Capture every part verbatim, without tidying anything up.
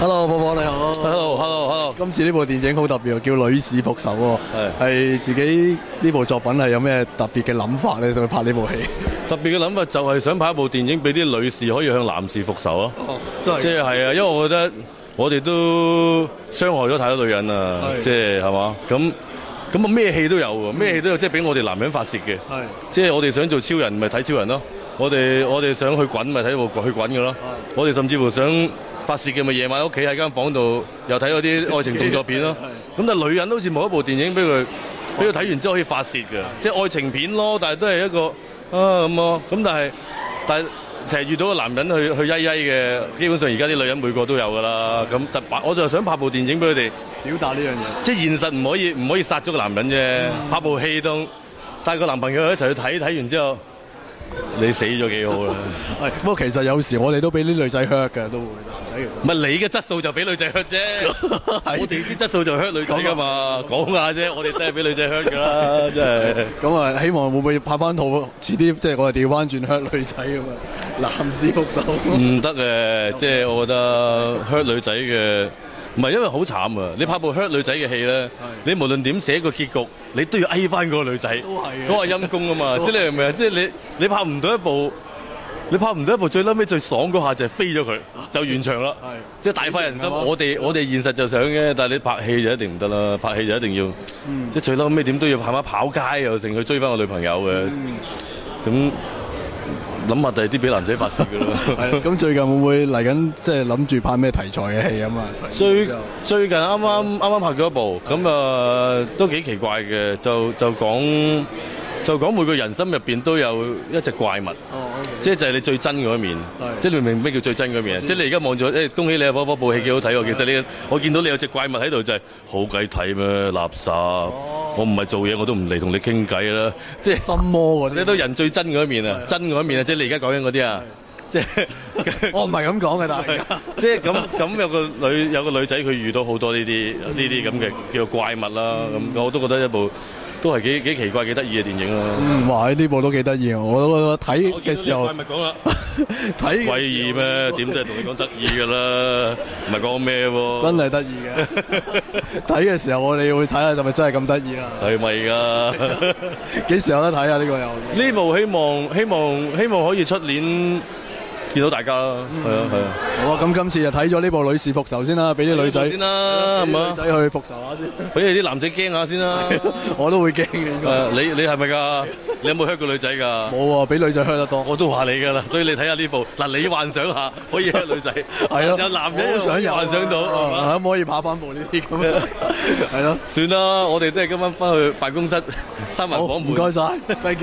Hello， 波波你好。 Hello，Hello，Hello。 今次呢部電影好特別，叫《女士復仇》喎。係。係自己呢部作品係有咩特別嘅諗法咧？想去拍呢部戲？ 特別嘅諗法就係想拍一部電影，俾啲女士可以向男士復仇咯。 哦，真係。 即係係啊，因為我覺得我哋都傷害咗太多女人啦。即係係嘛？咁咁啊咩戲都有喎，咩戲都有，即係俾我哋男人發泄嘅。係。即係我哋想做超人，咪睇超人咯。我哋我哋想去滾，咪睇部去滾嘅咯。我哋甚至乎想發泄嘅咪夜晚喺屋企喺間房度又睇嗰啲愛情動作片咯。咁但係女人都好似冇一部電影俾佢俾佢睇完之後可以發泄嘅，即係愛情片咯。但係都係一個啊咁咯。咁但係但係成日遇到個男人去去曳曳嘅，基本上而家啲女人每個都有㗎啦。咁特我就想拍部電影俾佢哋表達呢樣嘢。 即係現實唔可以唔可以殺咗個男人啫。嗯、拍部戲都帶個男朋友一齊去睇，睇完之後。你死咗幾好啦！ 係，不過其實有時我哋都俾啲女仔 hurt 嘅，都會男仔其實。 唔係你嘅質素就俾女仔 hurt 啫，我哋啲質素就 hurt 女仔噶嘛，講下啫，我哋真係俾女仔 hurt 噶啦，真係。咁啊，希望會唔會拍翻套遲啲，即係我哋調翻轉 hurt 女仔咁啊？男士復仇。唔得嘅，即係我覺得 hurt 女仔嘅。唔係因為好慘啊！你拍部 hurt 女仔嘅戲咧，你無論點寫個結局，你都要哀翻嗰個女仔，嗰個陰公啊嘛！即係你明唔明啊？即係你你拍唔到一部，你拍唔到一部最嬲尾最爽嗰下就係飛咗佢，就完場啦！即係大快人心。我哋我哋現實就想嘅，但係你拍戲就一定唔得啦！拍戲就一定要，嗯、即係最嬲尾點都要係咪跑街又成去追翻個女朋友嘅，咁、嗯。諗下第二啲俾男仔發泄㗎啦。 係咁最近會唔會嚟緊即係諗住拍咩題材嘅戲啊嘛？ 最最近啱啱啱啱拍咗一部，咁啊、呃、都幾奇怪嘅，就就講就講每個人心入邊都有一隻怪物。哦，即係就係你最真嗰一面。即係你明唔明咩叫最真嗰一面？即係你而家望咗誒，恭喜你啊！波波部戲幾好睇喎。其實你我見到你有隻怪物喺度就係好鬼睇咩垃圾。哦、我唔係做嘢我都唔嚟同你傾偈啦。即係心魔嗰啲。你都人最真嗰一面啊，真嗰一面啊，即係你而家講緊嗰啲啊。即係我唔係咁講嘅，但係即係咁咁有個女有個女仔佢遇到好多呢啲呢啲咁嘅叫做怪物啦。咁、嗯、我都覺得一部。都係幾幾奇怪幾得意嘅電影咯。 嗯，哇！呢部都幾得意啊！我我睇嘅時候， 咪講啦，睇詭異咩？點都係同你講得意㗎啦，唔係講咩喎？ 真係得意嘅。睇嘅時候我哋會睇下係咪真係咁得意啦？ 係咪㗎？ 幾時有得睇啊？呢個又呢部希望希望希望可以出年。見到大家啦，係啊係啊。 好啊，咁今次就睇咗呢部《女士復仇》先啦，俾啲女仔先啦，係嘛？ 女仔去復仇下先， 俾你啲男仔驚下先啦。 我都會驚嘅。 誒，你你係咪㗎？你有冇 hurt 過女仔㗎？ 冇啊，俾女仔 hurt 得多。 我都話你㗎啦，所以你睇下呢部嗱，你幻想下可以 hurt 女仔，係咯，有男人想有幻想到， 可唔可以拍翻部呢啲咁？係咯， 算啦，我哋都係今晚翻去辦公室閂埋房門。 唔該晒 ，thank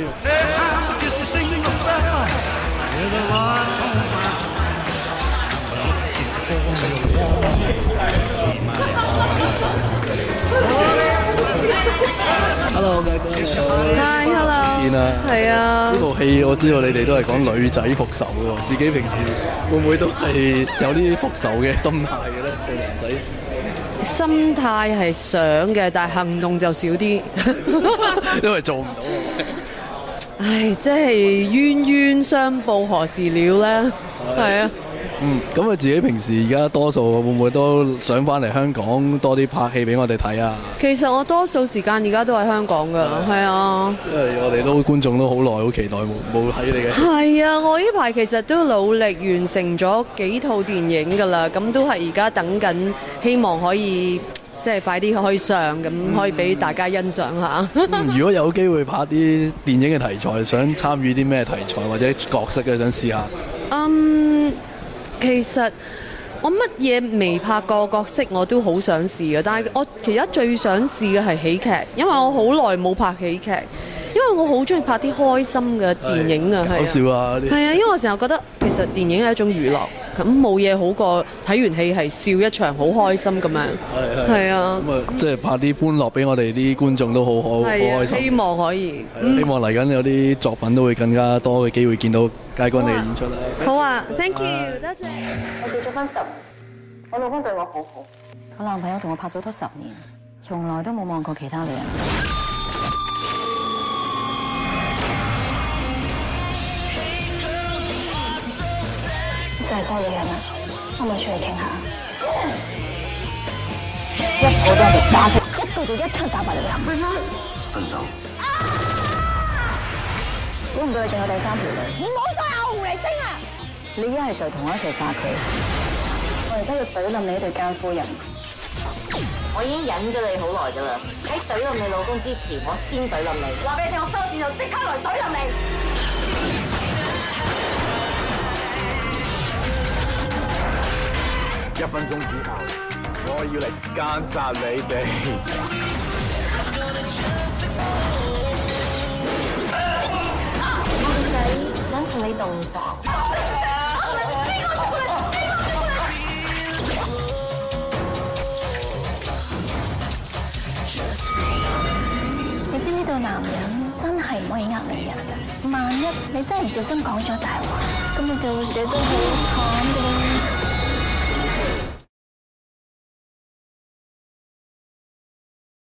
you。Hello， 大哥你好。 Hi， hello。 見啊。係啊。呢部戲我知道你哋都係講女仔復仇嘅，自己平時會唔會都係有啲復仇嘅心態嘅咧？對男仔。 心態係想嘅，但係行動就少啲。 因為做唔到。 唉，即係冤冤相報何時了咧？係啊。 嗯，咁啊，自己平時而家多數會唔會都想翻嚟香港多啲拍戲俾我哋睇啊？ 其實我多數時間而家都喺香港噶，係啊。 因為我哋都觀眾都好耐好期待冇冇睇你嘅。 係啊，我呢排其實都努力完成咗幾套電影噶啦，咁都係而家等緊，希望可以即係快啲可以上，咁可以俾大家欣賞下。 嗯、如果有機會拍啲電影嘅題材，想參與啲咩題材或者角色嘅，想試下。 嗯。其實我乜嘢未拍過角色我都好想試嘅，但係我其實最想試嘅係喜劇，因為我好耐冇拍喜劇，因為我好中意拍啲開心嘅電影啊，係好笑啊！ 係啊，因為我成日覺得其實電影係一種娛樂，咁冇嘢好過睇完戲係笑一場好開心咁樣。係係啊， 咁啊，即係拍啲歡樂俾我哋啲觀眾都好好好開心。 希望可以， 嗯、希望嚟緊有啲作品都會更加多嘅機會見到佳君你嘅演出啦。 好啊 ，thank you，多謝。 我結咗婚十年，我老公對我好好。我男朋友同我拍咗拖十年，從來都冇望過其他女人。真係多嘢人啊，可唔可以出嚟傾下？ 一個都係打死，一個就一槍打埋你個頭。 分手。 估唔到你仲有第三條女。唔好再咬狐狸精啊！你一係就同我一齊殺佢，我而家要懟冧你呢對奸夫人。 我已經忍咗你好耐㗎啦，喺懟冧你老公之前，我先懟冧你。話俾你聽，我收線就即刻來懟冧你。 一分鐘之後，我要嚟奸殺你哋。 我個仔想同你洞房。 你知唔知道男人真係唔可以呃女人㗎？萬一你真係唔小心講咗大話，咁你就會死得好慘㗎啦。